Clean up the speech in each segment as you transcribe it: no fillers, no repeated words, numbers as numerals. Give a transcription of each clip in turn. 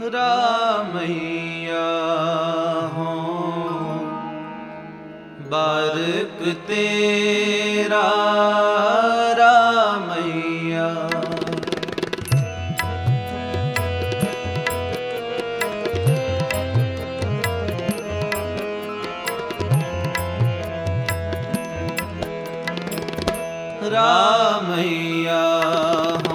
रामैया हो बारक तेरा रामैया। रामैया हो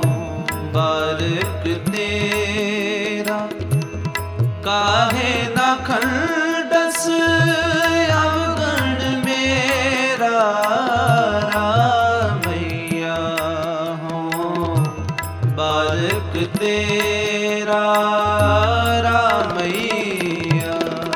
बारक तेरा काहे ना खंडस अवगण मेरा। रामैया हो बारक तेरा रामैया।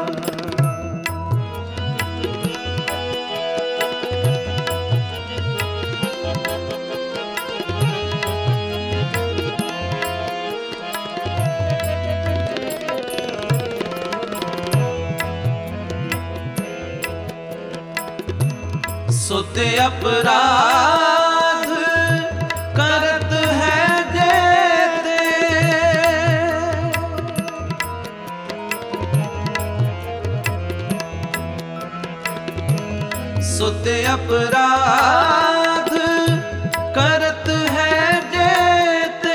सुते अपराध करत है जेते, सुते अपराध करत है जेते।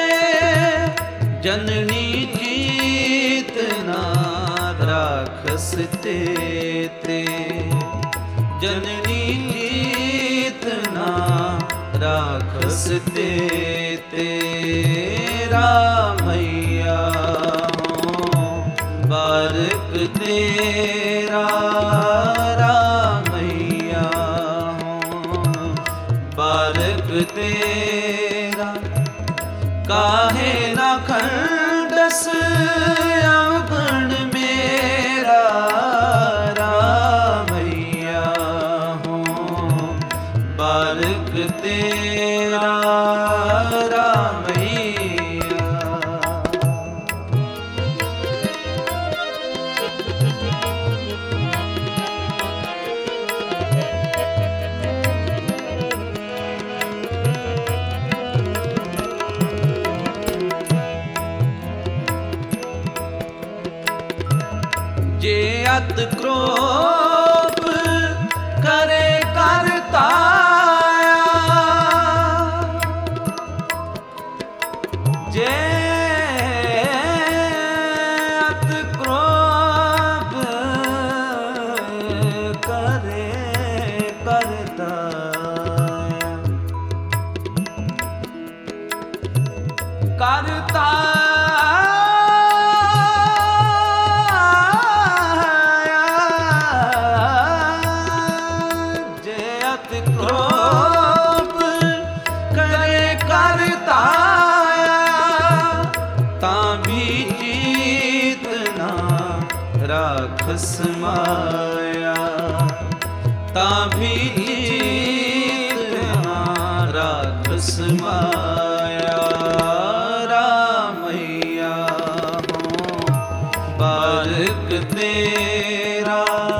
जननी जीतना राखस तेते, जननी जीतना राखस तेते। रामैया हो बारक तेरा रामैया हो बारक तेरा काहे ना खंडस अवगण मेरा। रामैया हो बारक तेरा रामैया। जे अत क्रोध करे करताया, जे अत क्रोध करे करताया, करता क्रोध करे करताया। तां भी जीतना राखस माया, तां भी जीतना राखस माया। रामैया हो बारक तेरा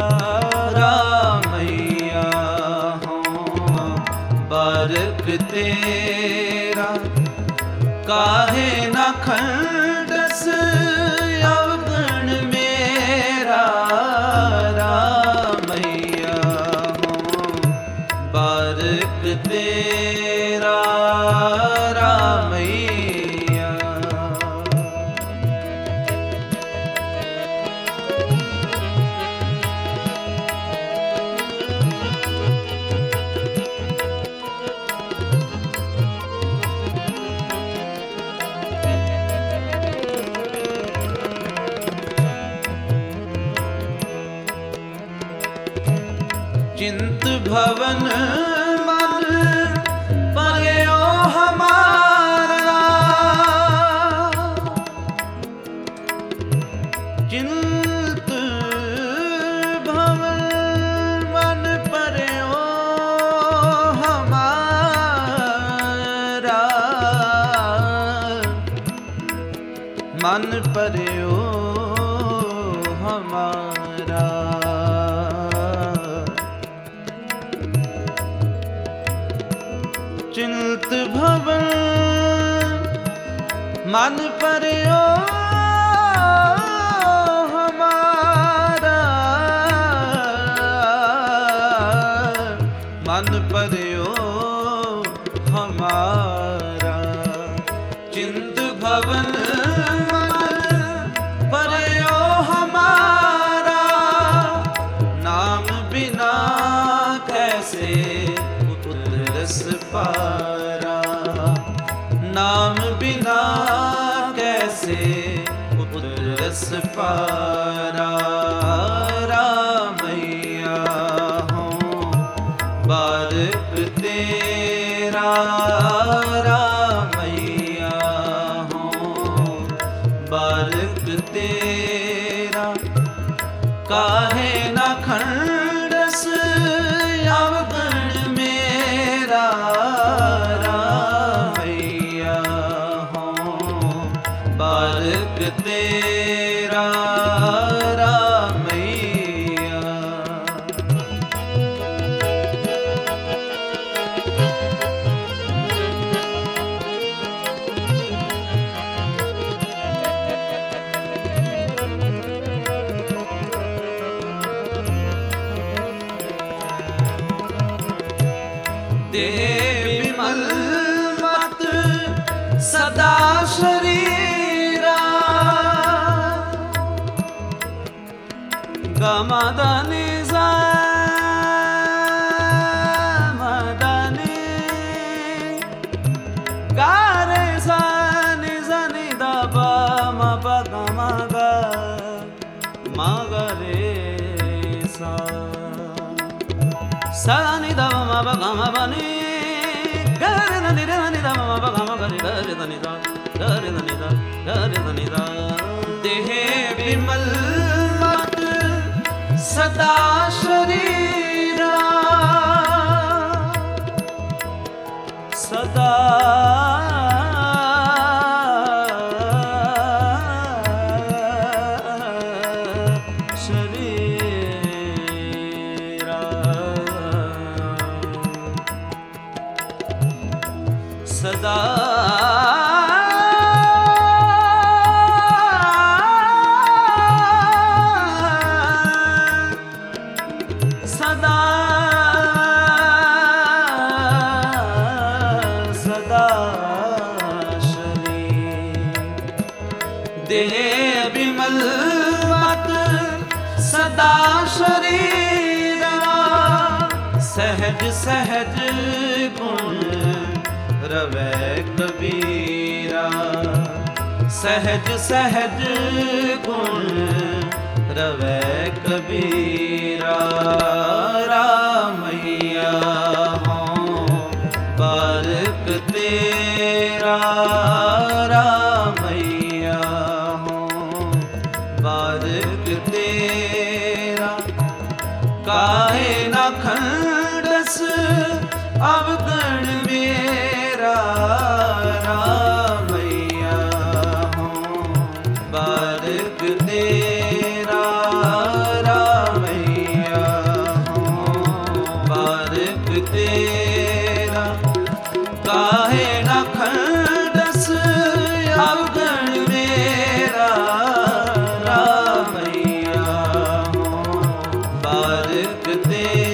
रामैया हो बारक तेरा काहे ना खंडस अवगण मेरा। रामैया हो बारक तेरा रामैया। चिंत भवन मन पर्यो हमारा, चिंत भवन मन पर्यो हमारा। मन पर्यो हमारा, चिंत भवन मन पर्यो बिमल मन पर्यो हमारा, नाम बिना कैसे उतरस पारा, नाम बिना कैसे उतरस पारा। रामैया हो बारक तेरा, रामैया हो बारक तेरा। काहे न खंडस अवगुण मेरा, रामैया हो बारक तेरा, रामैया। देह बिमल मत सदा शरीरा, गमदनि मदनि गारे सनि सनि दब मप गमग मगरे सा, सनि दब मप गमबनि गरे धनि दब मप गमगरि गरे धनि द गरे धनि द गरे धनि द। देह बिमल मत सदा शरीरा, सदा शरीरा, सदा सदा सदा शरीर। देह बिमल मत सदा शरीरा, सहज सहज गुण रवै कबीरा, सहज सहज गुण रवै कबीरा। रामैया हो बारक तेरा, रामैया हो बारक तेरा। काहे न खंडस अवगुण मेरा, रामैया हो बारक तेरा, रामैया हो बारक तेरा। काहे न खंडस अवगुण मेरा, रामैया हो बारक तेरा।